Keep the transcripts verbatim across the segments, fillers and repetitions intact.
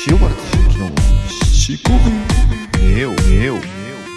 塩原俊之のしこぶねよねよ。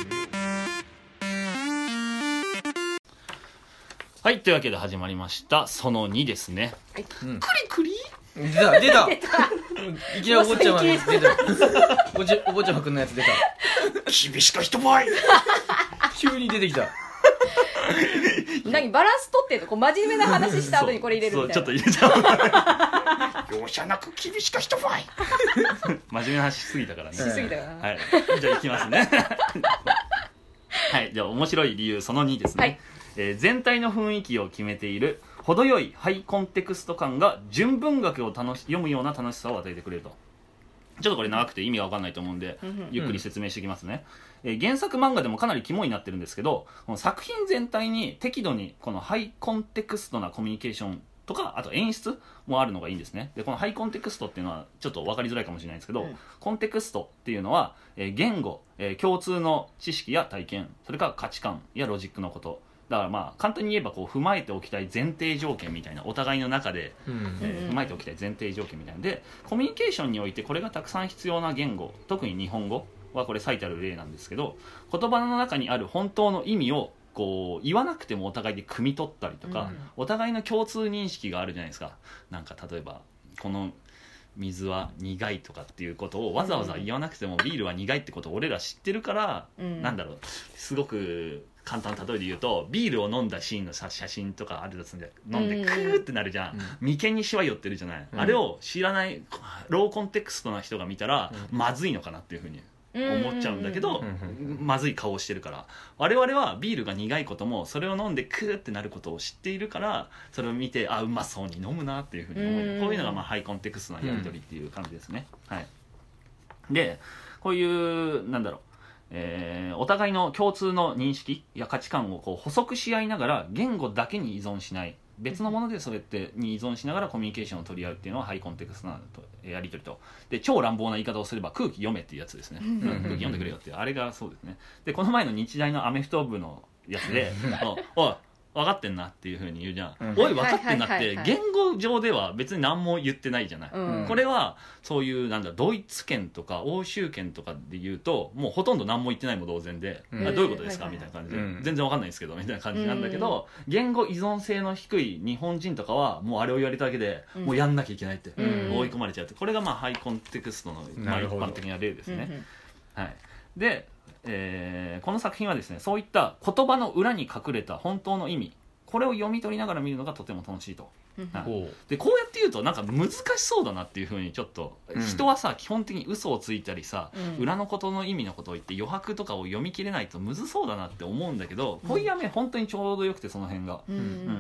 はい、というわけで始まりましたそのにですね、 はい、 うん、クリクリ出た出たいきなりお坊ちゃま出たおじお坊ちゃまくんのやつ出た厳しか一倍急に出てきた何バランス取ってんの？こう真面目な話した後にこれ入れるみたいな。 そうそうちょっと入れちゃう容赦なく厳しか一倍真面目な話しすぎたからねしすぎたからな、 はい、じゃあいきますねはい、じゃあ面白い理由そのにですね、はい、えー、全体の雰囲気を決めている程よいハイコンテクスト感が純文学を楽し読むような楽しさを与えてくれると。ちょっとこれ長くて意味が分かんないと思うんで、うん、ゆっくり説明していきますね、うん、えー、原作漫画でもかなり肝になってるんですけど、この作品全体に適度にこのハイコンテクストなコミュニケーションとか、あと演出もあるのがいいんですね。でこのハイコンテクストっていうのはちょっと分かりづらいかもしれないんですけど、うん、コンテクストっていうのは、えー、言語、えー、共通の知識や体験、それから価値観やロジックのこと、だからまあ簡単に言えばこう踏まえておきたい前提条件みたいな、お互いの中で、うん、えー、踏まえておきたい前提条件みたいなで、コミュニケーションにおいてこれがたくさん必要な言語、特に日本語はこれ最たる例なんですけど、言葉の中にある本当の意味をこう言わなくてもお互いで汲み取ったりとか、うん、お互いの共通認識があるじゃないですか。なんか例えばこの水は苦いとかっていうことをわざわざ言わなくても、ビールは苦いってことを俺ら知ってるから、うん、なんだろう、すごく簡単な例えで言うと、ビールを飲んだシーンのさ写真とかあるとするんで、飲んでクーってなるじゃん、うん、眉間にしわ寄ってるじゃない、うん、あれを知らないローコンテクストな人が見たら、うん、まずいのかなっていうふうに思っちゃうんだけど、まずい顔をしてるから、我々はビールが苦いこともそれを飲んでクーってなることを知っているから、それを見てあうまそうに飲むなっていうふうに思う、うこういうのがまあハイコンテクストなやり取りっていう感じですね、うん、はい。でこういうなんだろう、えー、お互いの共通の認識や価値観をこう補足し合いながら言語だけに依存しない、別のものでそれってに依存しながらコミュニケーションを取り合うっていうのはハイコンテクストなやり取りと。で超乱暴な言い方をすれば空気読めっていうやつですね、うん、空気読んでくれよっていうあれがそうですね。でこの前の日大のアメフト部のやつでおい分かってんなっていう風に言うじゃん、うん、おい分かってんなって言語上では別に何も言ってないじゃない、うん、これはそういうなんだドイツ圏とか欧州圏とかで言うともうほとんど何も言ってないも同然で、うん、どういうことですかみたいな感じで、うん、全然分かんないですけどみたいな感じなんだけど、うん、言語依存性の低い日本人とかはもうあれを言われただけで、うん、もうやんなきゃいけないって、うん、追い込まれちゃうって、これがまあハイコンテクストの、まあ、一般的な例ですね、うん、はい。で、えー、この作品はですね、そういった言葉の裏に隠れた本当の意味、これを読み取りながら見るのがとても楽しいと、はい、でこうやって言うとなんか難しそうだなっていう風にちょっと、うん、人はさ基本的に嘘をついたりさ、うん、裏のことの意味のことを言って余白とかを読み切れないとむずそうだなって思うんだけど、恋やめ本当にちょうどよくて、その辺が、うんうん、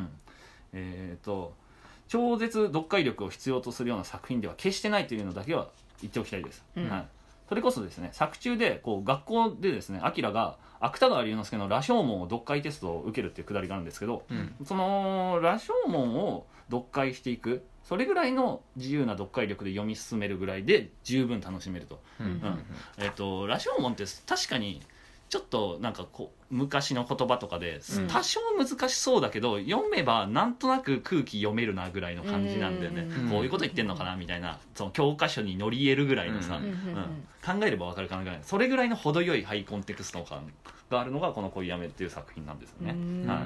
えーと超絶読解力を必要とするような作品では決してないというのだけは言っておきたいです、うん、はい。それこそですね、作中でこう学校でですね、アキラが芥川龍之介の羅生門を読解テストを受けるっていうくだりがあるんですけど、うん、その羅生門を読解していく、それぐらいの自由な読解力で読み進めるぐらいで十分楽しめると、うんうん、えーと、羅生門って確かにちょっとなんかこう昔の言葉とかで多少難しそうだけど、うん、読めばなんとなく空気読めるなぐらいの感じなんだよね、うん、こういうこと言ってんのかなみたいな、その教科書に乗り得るぐらいのさ、うんうん、考えれば分かるかなぐらい、それぐらいの程よいハイコンテクスト感があるのがこの恋やめっていう作品なんですよね、はい。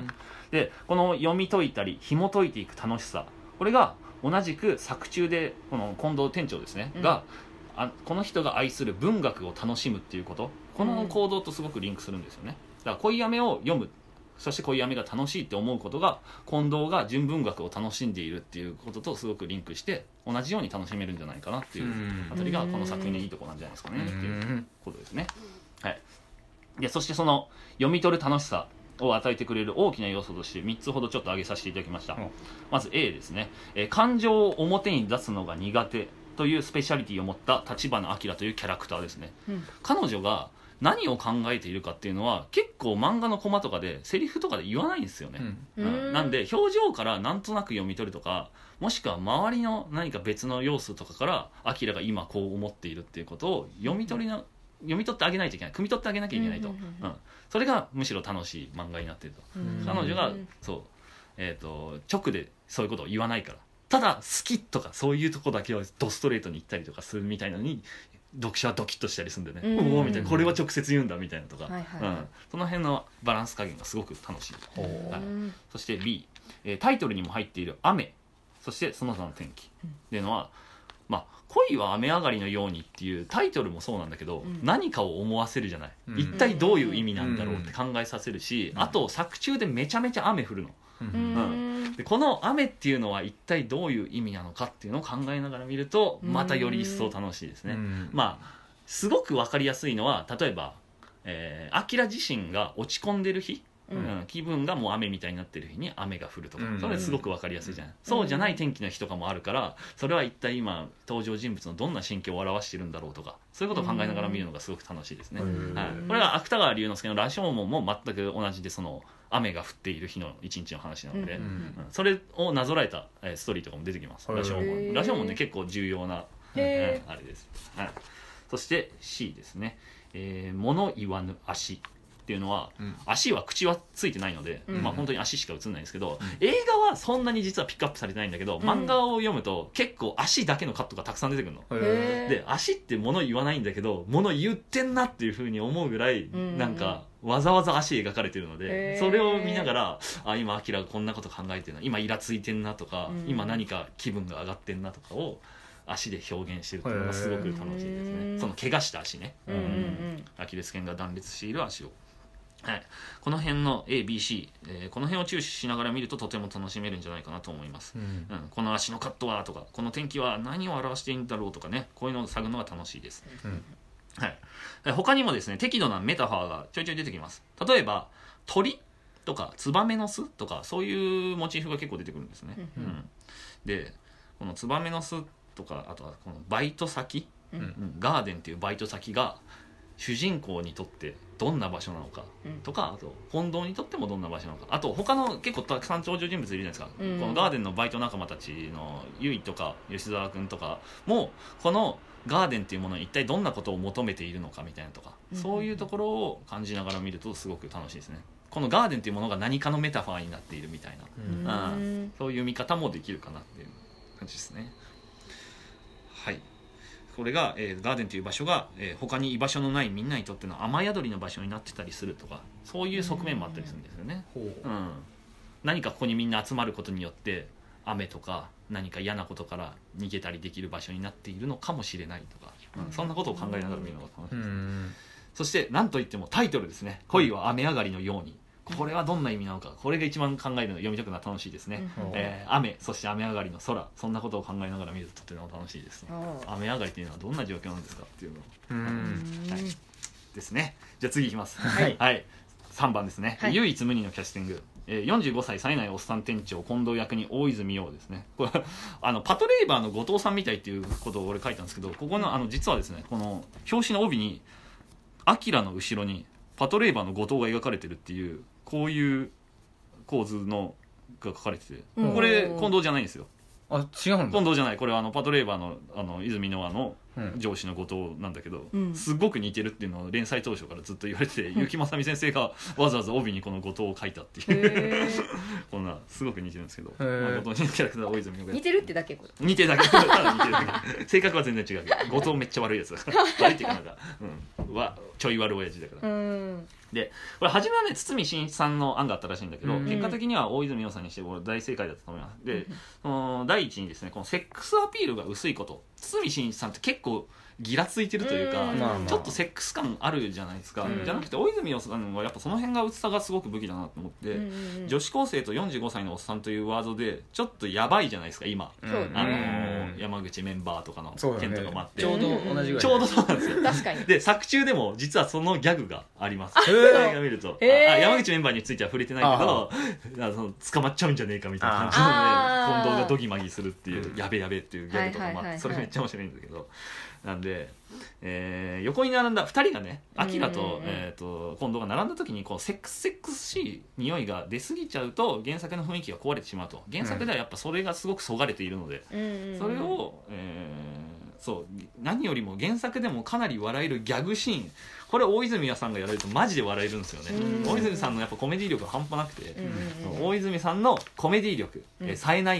でこの読み解いたり紐解いていく楽しさ、これが同じく作中でこの近藤店長ですね、うん、があこの人が愛する文学を楽しむっていうこと、この行動とすごくリンクするんですよね。だから恋やめを読む、そして恋やめが楽しいって思うことが近藤が純文学を楽しんでいるっていうこととすごくリンクして同じように楽しめるんじゃないかなっていうあたりがこの作品のいいところなんじゃないですかねっていうことですね、はい。でそしてその読み取る楽しさを与えてくれる大きな要素としてみっつほどちょっと挙げさせていただきました、うん、まず A ですね、えー、感情を表に出すのが苦手というスペシャリティを持った立花明というキャラクターですね、うん、彼女が何を考えているかっていうのは結構漫画のコマとかでセリフとかで言わないんですよね、うんうん、なんで表情からなんとなく読み取るとか、もしくは周りの何か別の要素とかから明が今こう思っているっていうことを読み取りな、うん、読み取ってあげないといけない、汲み取ってあげなきゃいけないと、うんうんうん、それがむしろ楽しい漫画になっていると、うん、彼女がそう、えーと、直でそういうことを言わないからただ好きとかそういうとこだけをドストレートに言ったりとかするみたいなのに読者はドキッとしたりするんでね、 うんおおみたいな、これは直接言うんだみたいなとか、 はいはいはいうん、その辺のバランス加減がすごく楽しい、 ほうはい、 うんそして B、えータイトルにも入っている雨、そしてその他の天気っていうのは、まあ恋は雨上がりのようにっていうタイトルもそうなんだけど、 うん何かを思わせるじゃない、 うん一体どういう意味なんだろうって考えさせるし、 うんあと作中でめちゃめちゃ雨降るの、 ううんんでこの雨っていうのは一体どういう意味なのかっていうのを考えながら見るとまたより一層楽しいですね、 うんまあすごく分かりやすいのは例えばえー、アキラ自身が落ち込んでる日、 うんうん気分がもう雨みたいになってる日に雨が降るとか、 うんそれすごく分かりやすいじゃない、そうじゃない天気の日とかもあるからそれは一体今登場人物のどんな心境を表してるんだろうとかそういうことを考えながら見るのがすごく楽しいですね、 うんはい、これは芥川龍之介の羅生門も全く同じでその雨が降っている日の一日の話なので、 うんうんそれをなぞらえたえーストーリーとかも出てきますへー羅生門羅生門ね結構重要な、 へうんあれです、はい、そして C ですね、えー物言わぬ足っていうのは、 うん足は口はついてないので、 うんまあ本当に足しか映んないんですけど、 うん映画はそんなに実はピックアップされてないんだけど、 ん漫画を読むと結構足だけのカットがたくさん出てくるの、 へへーで足って物言わないんだけど物言ってんなっていう風に思うぐらい、 んなんかわざわざ足描かれてるのへーでそれを見ながらあ今アキラがこんなこと考えてるな今イラついてんなとか、 うん今何か気分が上がってんなとかを足で表現してるっていうのがすごく楽しいですへねーその怪我した足ね、 うんうんアキレス腱が断裂している足を、はい、この辺の エービーシー、えーこの辺を注視しながら見るととても楽しめるんじゃないかなと思います、 うんうん、この足のカットはとかこの天気は何を表しているんだろうとかねこういうのを探るのが楽しいです、 うんはい、え他にもですね適度なメタファーがちょいちょい出てきます例えば鳥とかツバメの巣とかそういうモチーフが結構出てくるんですね、 うんうんでこのツバメの巣とかあとはこのバイト先、 うんうんガーデンっていうバイト先が主人公にとってどんな場所なのかうんとかあと近藤にとってもどんな場所なのかあと他の結構たくさん登場人物いるじゃないですか、 うんこのガーデンのバイト仲間たちのゆいとか吉沢君とかもこのガーデンっていうものに一体どんなことを求めているのかみたいなとか、 うんそういうところを感じながら見るとすごく楽しいですねこのガーデンっていうものが何かのメタファーになっているみたいな、 うんうんそういう見方もできるかなっていう感じですねはいこれが、えーガーデンという場所が、えー他に居場所のないみんなにとっての雨宿りの場所になってたりするとかそういう側面もあったりするんですよね、 ほううん、何かここにみんな集まることによって雨とか何か嫌なことから逃げたりできる場所になっているのかもしれないとか、うんそんなことを考えながら見るのが楽しいです、 うんそして何といってもタイトルですね恋は雨上がりのようにこれはどんな意味なのかこれが一番考えるの読み解くのは楽しいですね、 うんえー雨そして雨上がりの空そんなことを考えながら見るととても楽しいです、 あ雨上がりというのはどんな状況なんですかっていうのをうんーはいですねじゃあ次いきますはいはい、さんばんですね、 はい唯一無二のキャスティング、えー、よんじゅうごさい冴えないおっさん店長近藤役に大泉洋ですねこれあのパトレーバーの後藤さんみたいっていうことを俺書いたんですけどここのあの実はですねこの表紙の帯にアキラの後ろにパトレーバーの後藤が描かれてるっていうこういう構図のが書かれててうんこれ近藤じゃないんですよあ違うんだ近藤じゃないこれはあのパトレーバーのあの泉ノアのうん上司の後藤なんだけど、 うんすごく似てるっていうのを連載当初からずっと言われてて、結城正美先生がわざわざ帯にこの後藤を書いたっていうへーこんなすごく似てるんですけど、 へーまあ、後藤にキャラクターは大泉洋がやって似てるってだけこれ似てるだけただ似てるだけ性格は全然違うけど後藤めっちゃ悪いやつだから悪いっていうかなんか、うん、わちょい悪親父だから、 うんでこれ初めはね堤真一さんの案があったらしいんだけど、 うん結果的には大泉洋さんにしてこれ大正解だったと思いますで、その第一にですねこのセックスアピールが薄いこと堤真一さんって結構ギラついてるというか、 うんまあまあちょっとセックス感あるじゃないですか、 うんじゃなくて大泉洋さんはやっぱその辺が薄さがすごく武器だなと思って、 うんうんうん女子高生とよんじゅうごさいのおっさんというワードでちょっとやばいじゃないですか今、 そうねあのうん山口メンバーとかのそうだね件とかもあって、 ちょうど同じぐらいちょうどそうなんですよ確かにで作中でも実はそのギャグがありますへー映画見ると、 へーああ山口メンバーについては触れてないけどあその捕まっちゃうんじゃねえかみたいな感じあーで近藤がドギマギするっていう、 うんやべやべっていうギャグとかもあって、 はいはいはいはいそれめっちゃ面白いんだけどなんで、えー横に並んだふたりがねアキラと,、 うんうんうんえー、と近藤が並んだ時にこうセックスセックスしい匂いが出過ぎちゃうと原作の雰囲気が壊れてしまうと原作ではやっぱそれがすごくそがれているので、 うんうんうんそれを、えーそう何よりも原作でもかなり笑えるギャグシーンこれ大泉さんがやられるとマジで笑えるんですよねうん大泉さんのやっぱコメディ力が半端なくて、 うんうんうん大泉さんのコメディ力、 うんえー冴えない感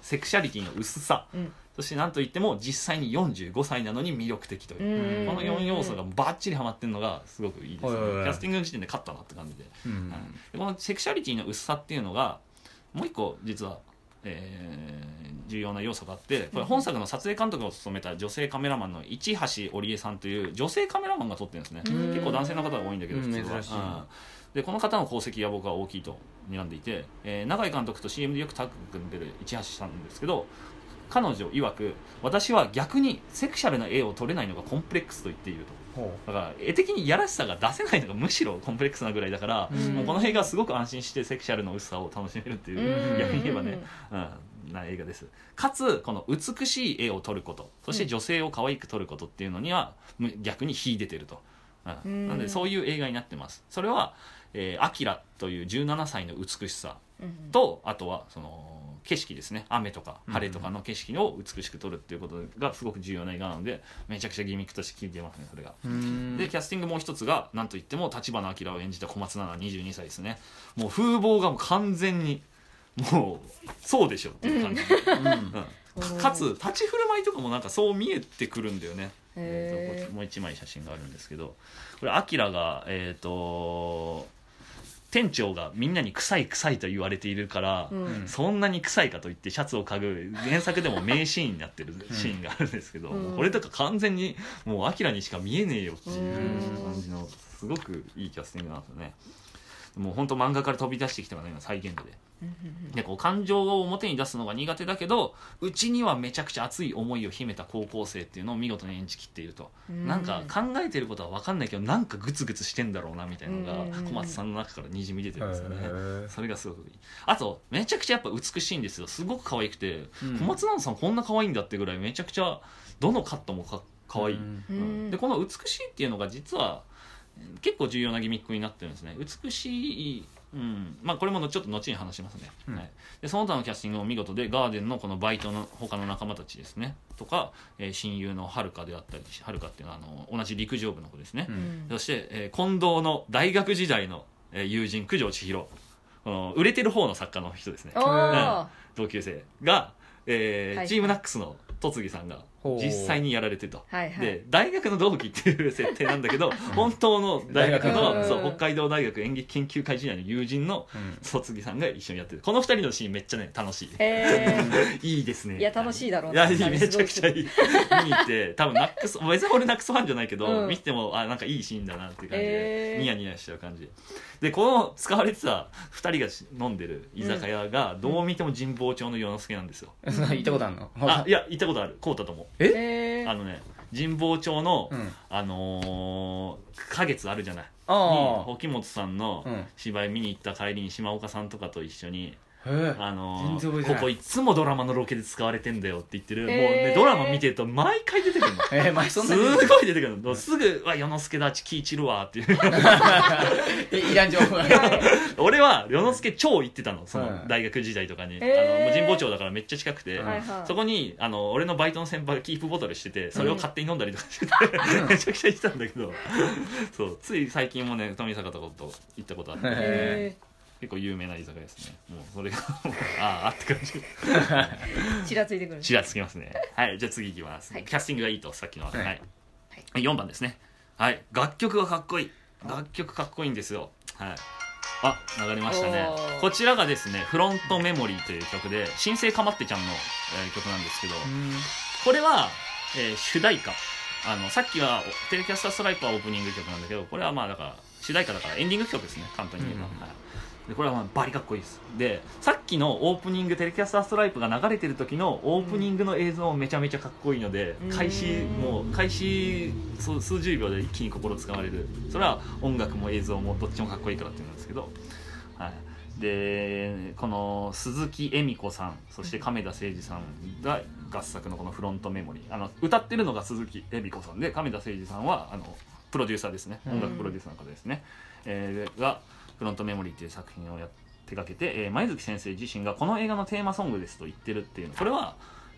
セクシャリティの薄さ、 うん、 そしてなんといっても実際によんじゅうごさいなのに魅力的という、 うんこのよん要素がバッチリハマってるのがすごくいいですね、 はいはいはいキャスティングの時点で勝ったなって感じで、 うんうんでこのセクシャリティの薄さっていうのがもう一個実は、えー、重要な要素があってこれ本作の撮影監督を務めた女性カメラマンの市橋織江さんという女性カメラマンが撮ってるんですね、 うん結構男性の方が多いんだけどうん普通は、 珍しいうんでこの方の功績は僕は大きいと睨んでいて、えー、永井監督と シーエム でよくタッグ組んでる市橋さんですけど彼女曰く私は逆にセクシャルな絵を撮れないのがコンプレックスと言っているとほだから絵的にいやらしさが出せないのがむしろコンプレックスなぐらいだから、 うんもうこの映画はすごく安心してセクシャルの薄さを楽しめるっていう、 うん逆に言えばね、うん、な映画ですかつこの美しい絵を撮ることそして女性を可愛く撮ることっていうのにはむ逆に秀でてると、うんうんなのでそういう映画になってますそれはえー、アキラというじゅうななさいの美しさうんとあとはその景色ですね雨とか晴れとかの景色を美しく撮るっていうことがすごく重要な映画なのでめちゃくちゃギミックとして効いてますねそれがううんでキャスティングもう一つがなんといっても立花明を演じた小松菜奈にじゅうにさいですねもう風貌がもう完全にもうそうでしょっていう感じ、うんうんかつ立ち振る舞いとかもなんかそう見えてくるんだよねへーえーともう一枚写真があるんですけどこれアキラがえっ、と店長がみんなに臭い臭いと言われているから、 うんそんなに臭いかと言ってシャツを嗅ぐ原作でも名シーンになってるシーンがあるんですけど、 うんこれとか完全にもうアキラにしか見えねえよっていううん感じのすごくいいキャスティングなんですよねもう本当漫画から飛び出してきたから今再現度ででこう感情を表に出すのが苦手だけどうちにはめちゃくちゃ熱い思いを秘めた高校生っていうのを見事に演じきっていると、 うんなんか考えてることは分かんないけどなんかグツグツしてんだろうなみたいなのがうん小松さんの中からにじみ出てるんですよね、 へーそれがすごくいいあとめちゃくちゃやっぱ美しいんですよすごく可愛くて、 うん小松菜奈さんこんな可愛いんだってぐらいめちゃくちゃどのカットもか可愛い、 うんうんでこの美しいっていうのが実は結構重要なギミックになってるんですね美しい、うんまあ、これもちょっと後に話しますね、 うんはい、でその他のキャスティングも見事でガーデンのこのバイトの他の仲間たちですねとか、えー親友のはるかであったりはるかっていうのはあの同じ陸上部の子ですね、 ううんんそして、えー近藤の大学時代の、えー友人九条千尋この売れてる方の作家の人ですねおー同級生が、えーはいチームナックスの戸次さんがほう実際にやられてると、 はいはいで大学の同期っていう設定なんだけど本当の大学大の学そう北海道大学演劇研究会時代の友人のうん戸次さんが一緒にやってるこの二人のシーンめっちゃね楽しいへいいですねいや楽しいだろういなやめちゃくちゃいい見に行って多分ナックス別に俺ナックスファンじゃないけど、 うん見てもあなんかいいシーンだなっていう感じで、 へーニヤニヤしちゃう感じでこの使われてたふたりが飲んでる居酒屋がどう見ても神保町の与之助なんですよ、 そんな行ったことあるのあいや行ったことあるこうたともへーあのね神保町の、 うんあのー、花月あるじゃないにあ沖本さんのうん芝居見に行った帰りに島岡さんとかと一緒にあへえあのー全然覚えてないここいつもドラマのロケで使われてんだよって言ってる、 へーもうねドラマ見てると毎回出てくるのえー、前そんすなにごい出てくるのすぐ「わ与之助だち気散るわ」っていうえいらん情報が俺は与之助超行ってたのそはいの大学時代とかに、 へーあのもう神保町だからめっちゃ近くて、 はいはいそこにあの俺のバイトの先輩がキープボトルしててそれを勝手に飲んだりとかしてて、めちゃくちゃ行ってたんだけどそうつい最近もね富坂とかと行ったことあってへ結構有名な居酒屋ですねもうそれがもうああって感じーちらついてくるちらつきますねはいじゃあ次いきます、 はいキャスティングがいいとさっきのは、 はいはいはい、よんばんですねはい楽曲がかっこいい楽曲かっこいいんですよはいあ流れましたねおーこちらがですねフロントメモリーという曲で新生かまってちゃんの、えー曲なんですけどこれは、えー主題歌あのさっきはテレキャスターストライプはオープニング曲なんだけどこれはまあだから主題歌だからエンディング曲ですね簡単に言えば、 うんはいでこれはまあバリかっこいいですでさっきのオープニングテレキャスターストライプが流れてる時のオープニングの映像もめちゃめちゃかっこいいのでうん開始もう開始数数十秒で一気に心つかまれるそれは音楽も映像もどっちもかっこいいからっていうんですけど、はい、でこの鈴木恵美子さんそして亀田誠治さんが合作のこのフロントメモリーあの歌ってるのが鈴木恵美子さんで亀田誠治さんはあのプロデューサーですね音楽プロデューサーの方ですね、えーがフロントメモリーっていう作品をや手掛けて、えー、前月先生自身がこの映画のテーマソングですと言ってるっていうのこれは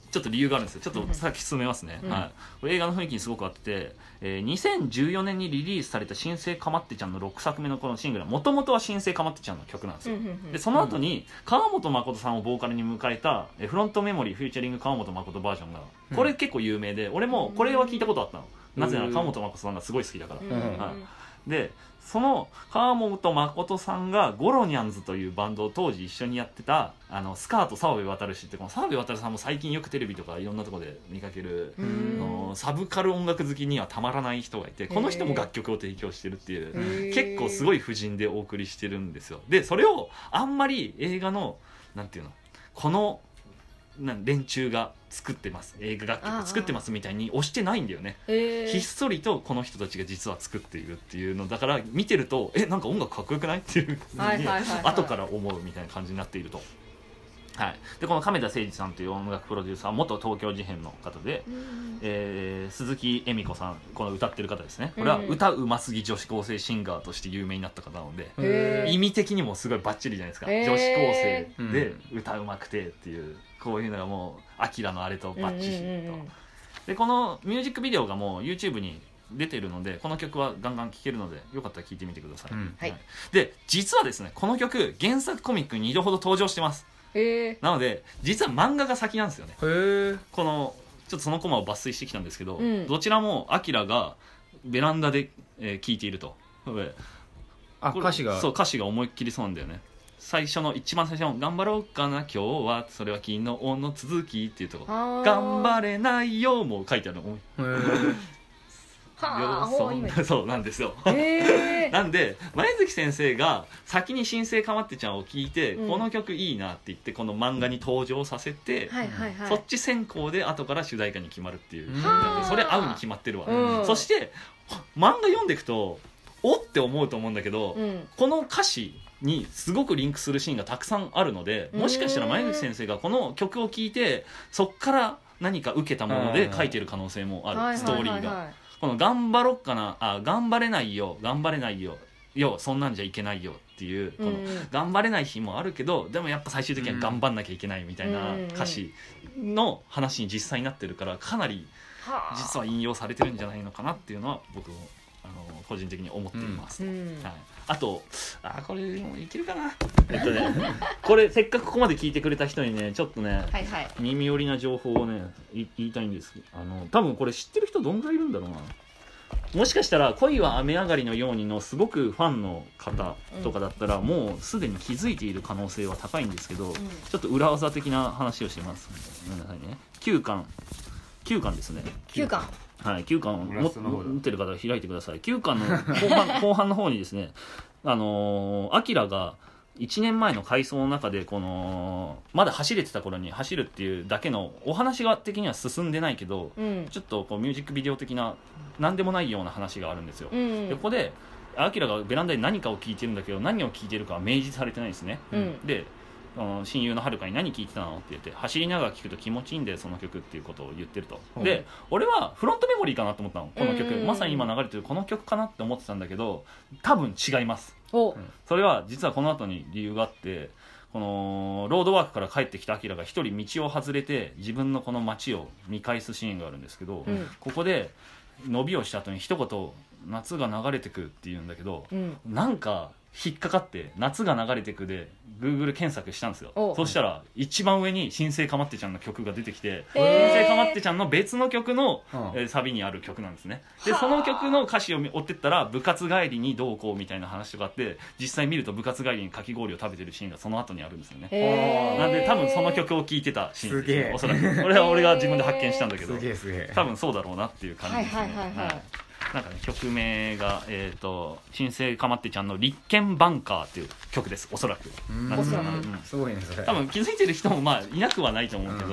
ちょっと理由があるんですよ。ちょっとさっき進めますね、 うんはい、これ映画の雰囲気にすごく合ってて、えー、にせんじゅうよねんにリリースされた新生かまってちゃんのろくさくめのこのシングルはもともとは新生かまってちゃんの曲なんですよ、 うんうんうんでその後に川本誠さんをボーカルに迎えたえーフロントメモリーフューチャリング川本誠バージョンがこれ結構有名で、俺もこれは聞いたことあったの、なぜなら川本誠さんがすごい好きだから、 うんはいでその川本誠さんがゴロニャンズというバンドを当時一緒にやってたあのスカート澤部渡氏って、この澤部渡さんも最近よくテレビとかいろんなところで見かける、あのサブカル音楽好きにはたまらない人がいて、この人も楽曲を提供してるっていう結構すごい布陣でお送りしてるんですよ。でそれをあんまり映画のなんていうのこのなん連中が作ってます映画楽曲作ってますみたいに押してないんだよね。ひっそりとこの人たちが実は作っているっていうのだから見てるとえなんか音楽かっこよくないっていうふうに後から思うみたいな感じになっていると。はい、でこの亀田誠司さんという音楽プロデューサー元東京事変の方で、うんえー、鈴木恵美子さんこの歌ってる方ですね。これは歌うますぎ女子高生シンガーとして有名になった方なので、意味的にもすごいバッチリじゃないですか。女子高生で歌うまくてっていう、こういうのがもうアキラのあれとバッチリと、うんうんうん、でこのミュージックビデオがもう YouTube に出てるのでこの曲はガンガン聴けるのでよかったら聴いてみてください、うんはい、で実はですねこの曲原作コミックににどほど登場してます。 へなので実は漫画が先なんですよね。 へこのちょっとそのコマを抜粋してきたんですけど、 うん、 どちらもアキラがベランダで、えー、聴いていると。 あ歌詞がそう歌詞が思いっきりそうなんだよね。最初の一番最初の頑張ろうかな今日はそれは昨日の続きっていうところ頑張れないよも書いてあるの。 はあそうなんですよ、えー、なんで前月先生が先に新生かまってちゃんを聞いて、うん、この曲いいなって言ってこの漫画に登場させて、 はいはいはい、 そっち先行で後から主題歌に決まるっていう、それ合うに決まってるわ、うん、そして漫画読んでいくとおって思うと思うんだけど、うん、この歌詞にすごくリンクするシーンがたくさんあるので、もしかしたら前口先生がこの曲を聴いてそっから何か受けたもので書いてる可能性もある、ストーリーが。この頑張ろっかなあ頑張れないよ頑張れないよよそんなんじゃいけないよっていうこの頑張れない日もあるけどでもやっぱ最終的には頑張んなきゃいけないみたいな歌詞の話に実際になってるからかなり実は引用されてるんじゃないのかなっていうのは僕もあの個人的に思っています、うんはい、あとあこれもいけるかなえっとねこれせっかくここまで聞いてくれた人にねちょっとね、 はいはい、 耳寄りな情報をね言いたいんです。あの多分これ知ってる人どんぐらいいるんだろうな。もしかしたら恋は雨上がりのようにのすごくファンの方とかだったら、うん、もうすでに気づいている可能性は高いんですけど、うん、ちょっと裏技的な話をしてます。ごめんなさいね。きゅうかんきゅうかんですね。 きゅうかんはい、きゅうかんを持ってる方は開いてください。きゅうかんの後半後半の方にですね、あのー、アキラがいちねんまえの回想の中でこのまだ走れてた頃に走るっていうだけのお話が的には進んでないけど、うん、ちょっとこうミュージックビデオ的な何でもないような話があるんですよ、うん、でここでアキラがベランダで何かを聞いてるんだけど何を聞いてるかは明示されてないんですね、うん、で親友のはるかに何聞いてたのって言って走りながら聞くと気持ちいいんだよその曲っていうことを言ってると、うん、で俺はフロントメモリーかなと思ったのこの曲、まさに今流れてるこの曲かなって思ってたんだけど多分違います。 おそれは実はこの後に理由があってこのロードワークから帰ってきたアキラが一人道を外れて自分のこの街を見返すシーンがあるんですけど、うん、ここで伸びをした後に一言夏が流れてくって言うんだけど、うん、なんか引っかかって夏が流れてくで Google 検索したんですよ。そしたら一番上に新生かまってちゃんの曲が出てきて、新生かまってちゃんの別の曲の、えー、サビにある曲なんですね。でその曲の歌詞を追ってったら部活帰りにどうこうみたいな話とかあって実際見ると部活帰りにかき氷を食べてるシーンがその後にあるんですよね。なんで多分その曲を聴いてたシーンですね、おそらく。これは俺が自分で発見したんだけど多分そうだろうなっていう感じですね。はいはいはいはい、なんかね、曲名が、えーと、新生かまってちゃんの立憲バンカーっていう曲です、おそらく。 なんか、うん、すごいね、それ。 多分気づいてる人もまあいなくはないと思うけど、うん、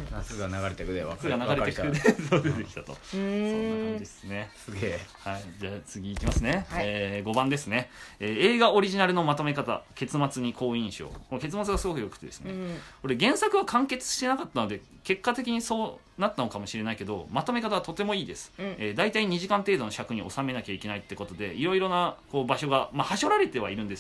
夏が流れてくで、 夏が流れてくで、そう出てきたと。そんな感じですね。 すげえ。 はい、じゃあ次いきますね。 はい、 えー、ごばんですね、えー。映画オリジナルのまとめ方、結末に好印象。この結末がすごく良くてですね、うん、これ原作は完結してなかったので、結果的にそうなったのかもしれないけどまとめ方はとてもいいです、うんえー、大体にじかん程度の尺に収めなきゃいけないってことでいろいろなこう場所が、まあ、はしょられてはいるんですよ。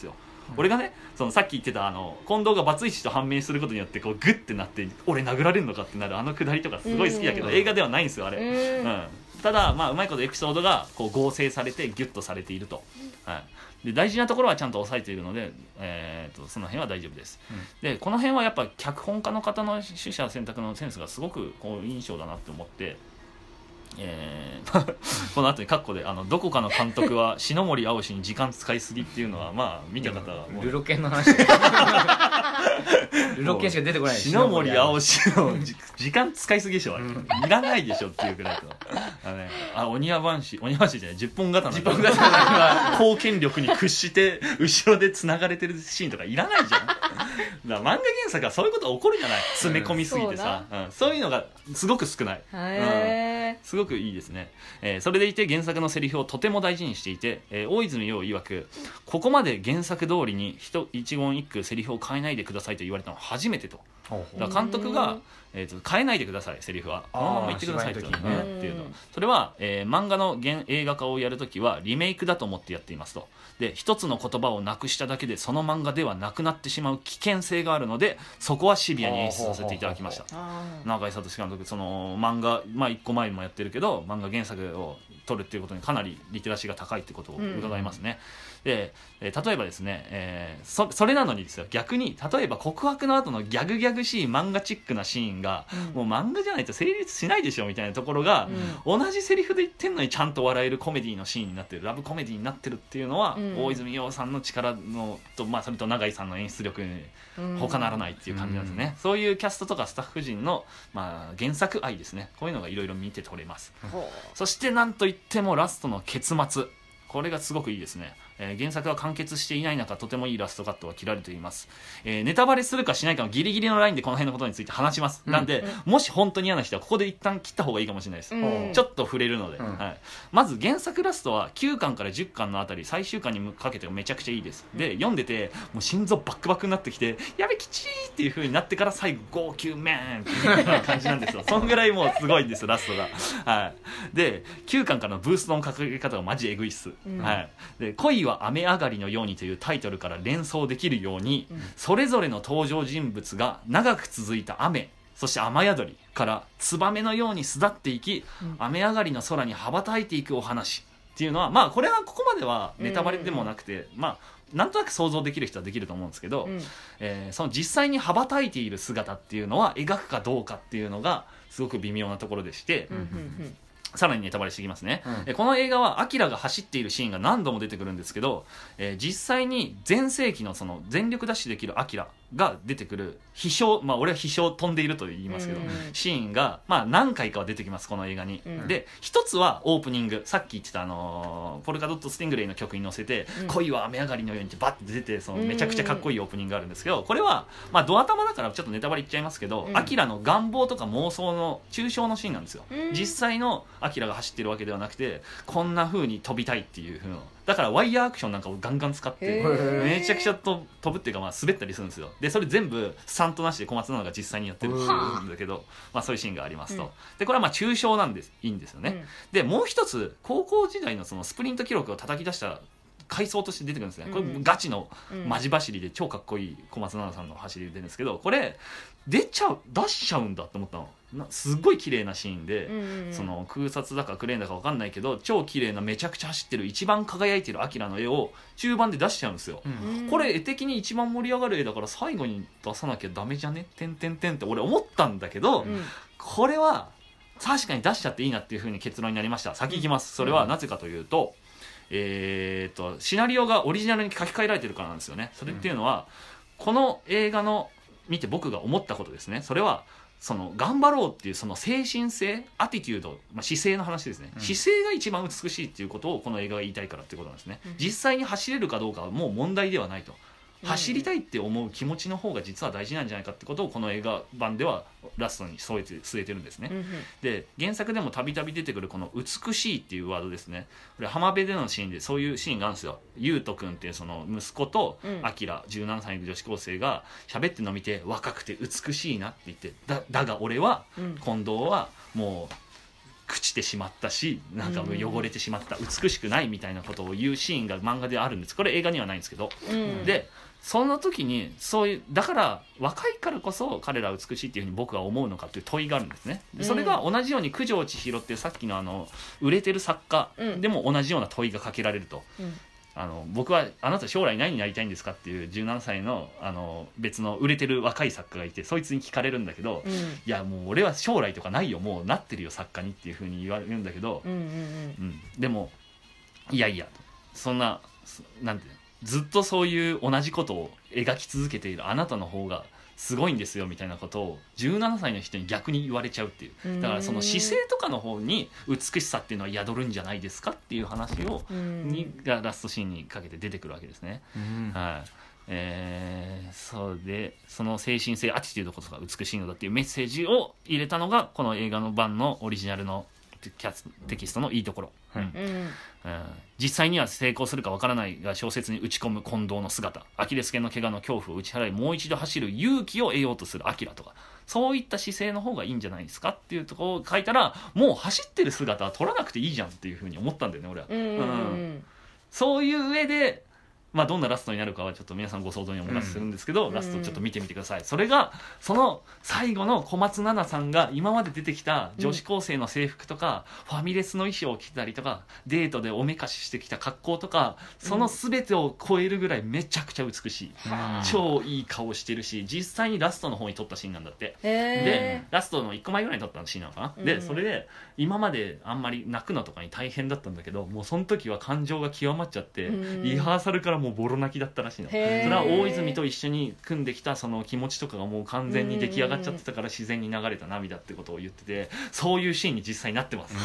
俺がねそのさっき言ってたあの近藤がバツイチと判明することによってこうグッてなって俺殴られるのかってなるあのくだりとかすごい好きだけど、 うん映画ではないんですよあれ、 うんうん、ただまあうまいことエピソードがこう合成されてギュッとされていると、はいで大事なところはちゃんと抑えているので、えー、とその辺は大丈夫です、うん、でこの辺はやっぱ脚本家の方の取捨選択のセンスがすごくこう印象だなって思って、えー、この後にカッコであのどこかの監督は篠森青氏に時間使いすぎっていうのはまあ見た方はもうルロケンの話ルロケンしか出てこない篠森青氏の時間使いすぎでしょあれ、うん、いらないでしょっていうくらいとあの、ね、あお庭番氏お庭番氏じゃない十本刀の貢献力に屈して後ろで繋がれてるシーンとかいらないじゃんだから漫画原作はそういうことが起こるじゃない詰め込みすぎてさ、うん、そう,、うん、そういうのがすごく少ない、 へうん、すごくいいですね、えー、それでいて原作のセリフをとても大事にしていて、えー、大泉洋曰くここまで原作通りに一一言一句セリフを変えないでくださいと言われたのは初めてと。だから監督が、えー、と変えないでくださいセリフはこのまま言ってくださいと、ね、っていうのそれは、えー、漫画の原映画化をやるときはリメイクだと思ってやっていますと。で一つの言葉をなくしただけでその漫画ではなくなってしまう危険性があるのでそこはシビアに演出させていただきました。永井聡監督その漫画、まあ、いっこまえもやってるけど漫画原作を撮るっていうことにかなりリテラシーが高いってことを伺いますね、うん、で、えー、例えばですね、えー、そ, それなのにですよ逆に例えば告白の後のギャグギャグしい漫画チックなシーンが、うん、もう漫画じゃないと成立しないでしょみたいなところが、うん、同じセリフで言ってんのにちゃんと笑えるコメディのシーンになってるラブコメディになってるっていうのは、うん、大泉洋さんの力のと、まあ、それと永井さんの演出力に他ならないっていう感じなんですね、うん、そういうキャストとかスタッフ陣の、まあ、原作愛ですねこういうのがいろいろ見て取れます、うん、そしてなんといってもラストの結末これがすごくいいですね、えー、原作は完結していない中とてもいいラストカットが切られています、えー、ネタバレするかしないかのギリギリのラインでこの辺のことについて話します、うん、なんで、うん、もし本当に嫌な人はここで一旦切った方がいいかもしれないです、うん、ちょっと触れるので、うんはい、まず原作ラストはきゅうかんからじゅっかんのあたり最終巻にかけてめちゃくちゃいいです、うん、で読んでてもう心臓バックバックになってきてやべきちーっていう風になってから最後号泣メーンっていう感じなんですよそんぐらいもうすごいんですラストが、はい、できゅうかんからのブーストの掲げ方がマジエグいっす、うんはい、で恋は雨上がりのようにというタイトルから連想できるように、うん、それぞれの登場人物が長く続いた雨そして雨宿りからツバメのように巣立っていき、うん、雨上がりの空に羽ばたいていくお話っていうのはまあこれはここまではネタバレでもなくて、うん、まあなんとなく想像できる人はできると思うんですけど、うんえー、その実際に羽ばたいている姿っていうのは描くかどうかっていうのがすごく微妙なところでして、うんうんうんさらにネタバレしていきますね、うん、この映画はアキラが走っているシーンが何度も出てくるんですけど、えー、実際に全盛期のその全力ダッシュできるアキラが出てくる飛翔まあ俺は飛翔飛んでいると言いますけど、うん、シーンがまあ何回かは出てきますこの映画に、うん、で一つはオープニングさっき言ってたあのー、ポルカドット・スティングレイの曲に乗せて、うん、恋は雨上がりのようにってバッて出てそのめちゃくちゃかっこいいオープニングがあるんですけどこれはまあドア玉だからちょっとネタバレ言っちゃいますけど、うん、アキラの願望とか妄想の抽象のシーンなんですよ、うん、実際のアキラが走ってるわけではなくてこんな風に飛びたいっていう風のだからワイヤーアクションなんかをガンガン使ってめちゃくちゃと飛ぶっていうかまあ滑ったりするんですよでそれ全部スタントなしで小松菜奈が実際にやってるんだけどまあそういうシーンがありますと、うん、でこれはまあ抽象なんですいいんですよね、うん、でもう一つ高校時代のそのスプリント記録を叩き出した回想として出てくるんですね、これガチのマジ走りで超かっこいい小松菜奈さんの走りで出るんですけどこれ出ちゃう出しちゃうんだって思ったのなすっごい綺麗なシーンで、うんうん、その空撮だかクレーンだか分かんないけど超綺麗なめちゃくちゃ走ってる一番輝いてるアキラの絵を中盤で出しちゃうんですよ、うん、これ絵的に一番盛り上がる絵だから最後に出さなきゃダメじゃねてんてんてんって俺思ったんだけど、うん、これは確かに出しちゃっていいなっていう風に結論になりました。先行きます。それはなぜかというと、えー、とシナリオがオリジナルに書き換えられてるからなんですよね。それっていうのは、うん、この映画の見て僕が思ったことですね。それはその頑張ろうっていうその精神性アティテュード、まあ、姿勢の話ですね、うん、姿勢が一番美しいっていうことをこの映画が言いたいからっていうことなんですね、うん、実際に走れるかどうかはもう問題ではないと、走りたいって思う気持ちの方が実は大事なんじゃないかってことをこの映画版ではラストに添えて据えてるんですね、うんうん、で原作でもたびたび出てくるこの美しいっていうワードですね。これ浜辺でのシーンでそういうシーンがあるんですよ。優斗くんっていうその息子とアキラじゅうななさいの女子高生が喋ってるのを見て若くて美しいなって言って だ, だが俺は、うん、近藤はもう朽ちてしまったしなんかもう汚れてしまった、美しくないみたいなことを言うシーンが漫画であるんです。これ映画にはないんですけど、 うん、 でその時にそういうだから若いからこそ彼らは美しいっていうふうに僕は思うのかという問いがあるんですね。でそれが同じように九条千尋っていうさっきのあの売れてる作家でも同じような問いがかけられると、うん、あの僕はあなた将来何になりたいんですかっていうじゅうななさい の, あの別の売れてる若い作家がいて、そいつに聞かれるんだけど、うん、いやもう俺は将来とかないよ、もうなってるよ作家にっていうふうに言われるんだけど、うんうんうんうん、でもいやいやそんななんていうのずっとそういう同じことを描き続けているあなたの方がすごいんですよみたいなことをじゅうななさいの人に逆に言われちゃうっていう、だからその姿勢とかの方に美しさっていうのは宿るんじゃないですかっていう話をにがラストシーンにかけて出てくるわけですね。はい、えー、そうでその精神性アティチュードこそが美しいのだっていうメッセージを入れたのがこの映画の版のオリジナルのキャステキストのいいところ、うんうんうん、実際には成功するかわからないが小説に打ち込む近藤の姿、アキレス腱の怪我の恐怖を打ち払いもう一度走る勇気を得ようとするアキラとか、そういった姿勢の方がいいんじゃないですかっていうところを書いたら、もう走ってる姿は撮らなくていいじゃんっていうふうに思ったんだよね俺は、うんうんうん、そういう上でまあ、どんなラストになるかはちょっと皆さんご想像にお任せするんですけど、うん、ラストちょっと見てみてください。それがその最後の小松菜奈さんが今まで出てきた女子高生の制服とか、うん、ファミレスの衣装を着てたりとかデートでおめかししてきた格好とか、その全てを超えるぐらいめちゃくちゃ美しい、うん、超いい顔してるし、実際にラストの方に撮ったシーンなんだって。でラストのいっこまえぐらいに撮ったシーンなのかな、うん、でそれで今まであんまり泣くのとかに大変だったんだけど、もうその時は感情が極まっちゃって、うん、リハーサルからもうボロ泣きだったらしいの。それは大泉と一緒に組んできたその気持ちとかがもう完全に出来上がっちゃってたから自然に流れた涙ってことを言ってて、そういうシーンに実際になってます、うん、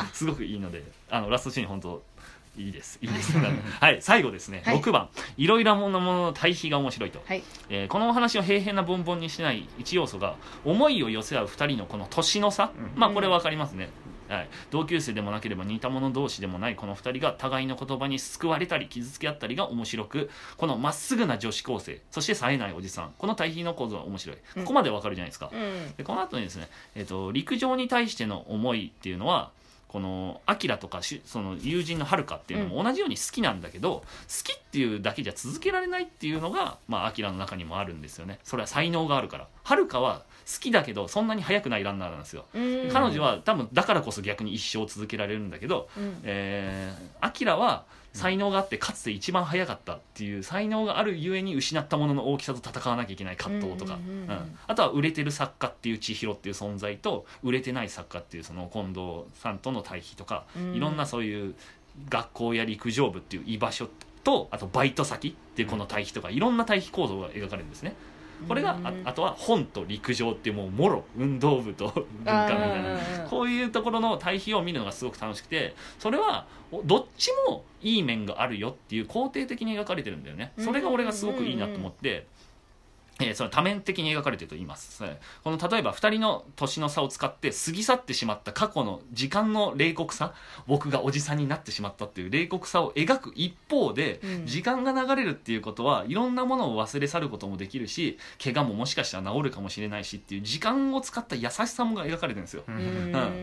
すごくいいので、あのラストシーン本当いいですいいですはい、最後ですね、はい、ろくばんいろいろなものの対比が面白いと、はい、えー、このお話を平平なボンボンにしない一要素が思いを寄せ合うふたりのこの年の差、うん、まあこれ分かりますね、はい、同級生でもなければ似た者同士でもないこのふたりが互いの言葉に救われたり傷つけ合ったりが面白く、このまっすぐな女子高生そして冴えないおじさん、この対比の構造は面白い、ここまでわかるじゃないですか、うん、でこの後にですね、えーと、陸上に対しての思いっていうのはこのアキラとかその友人のハルカっていうのも同じように好きなんだけど、うん、好きっていうだけじゃ続けられないっていうのがまあアキラの中にもあるんですよね。それは才能があるから。ハルカは好きだけどそんなに速くないランナーなんですよ。彼女は多分だからこそ逆に一生続けられるんだけど、うん、えー、アキラは才能があってかつて一番速かったっていう才能があるゆえに失ったものの大きさと戦わなきゃいけない葛藤とか、うんうんうん、あとは売れてる作家っていう千尋っていう存在と売れてない作家っていうその近藤さんとの対比とか、うん、いろんなそういう学校や陸上部っていう居場所とあとバイト先っていうこの対比とかいろんな対比構造が描かれるんですね。これが あ, あとは本と陸上っていうもうもろ運動部と文化みたいなこういうところの対比を見るのがすごく楽しくて、それはどっちもいい面があるよっていう肯定的に描かれてるんだよね。それが俺がすごくいいなと思って、えー、その多面的に描かれてると言います。この例えばふたりの年の差を使って過ぎ去ってしまった過去の時間の冷酷さ、僕がおじさんになってしまったっていう冷酷さを描く一方で、うん、時間が流れるっていうことはいろんなものを忘れ去ることもできるし、怪我ももしかしたら治るかもしれないしっていう時間を使った優しさも描かれてるんですよ、うんうん、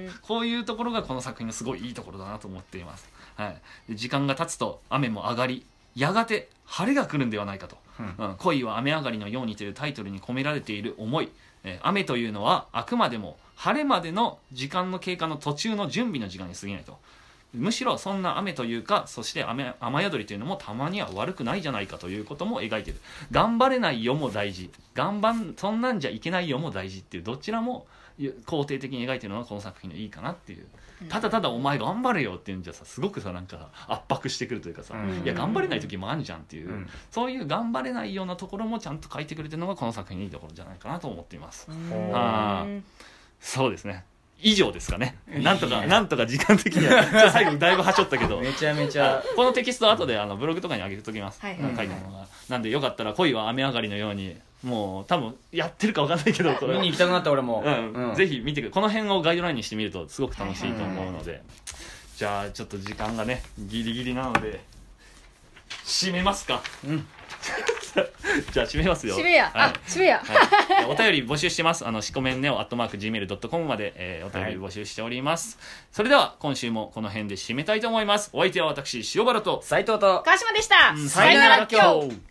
こういうところがこの作品のすごいいいところだなと思っています、はい、で時間が経つと雨も上がりやがて晴れが来るんではないかと、うんうん、恋は雨上がりのようにというタイトルに込められている思い、えー、雨というのはあくまでも晴れまでの時間の経過の途中の準備の時間に過ぎないと、むしろそんな雨というか、そして 雨, 雨宿りというのもたまには悪くないじゃないかということも描いている。頑張れないよも大事、頑張そんなんじゃいけないよも大事っていうどちらも肯定的に描いているのがこの作品のいいかなっていう。ただただお前頑張れよっていうんじゃさすごくさなんか圧迫してくるというかさ、うん、いや頑張れない時もあるじゃんっていう、うん、そういう頑張れないようなところもちゃんと書いてくれてるのがこの作品のいいところじゃないかなと思っています。あそうですね、以上ですかね。なんとかなんとか時間的には最後にだいぶはしょったけどめちゃめちゃこのテキスト後であのブログとかに上げておきます、はいはいはい、書いたものがなんでよかったら恋は雨上がりのようにもう多分やってるか分かんないけどこれ見に行きたくなった俺も、 うんうん、ぜひ見てくれ、この辺をガイドラインにしてみるとすごく楽しいと思うので、はいはいはい、じゃあちょっと時間がねギリギリなので締めますか。うんじゃあ締めますよ。 締めや、 はいあ締めや、 はい、お便り募集してます。あのしこめんねおアットマーク ジーメールドットコム まで、えー、お便り募集しております、はい、それでは今週もこの辺で締めたいと思います。お相手は私塩原と斉藤と川島でした、 さよなら今日。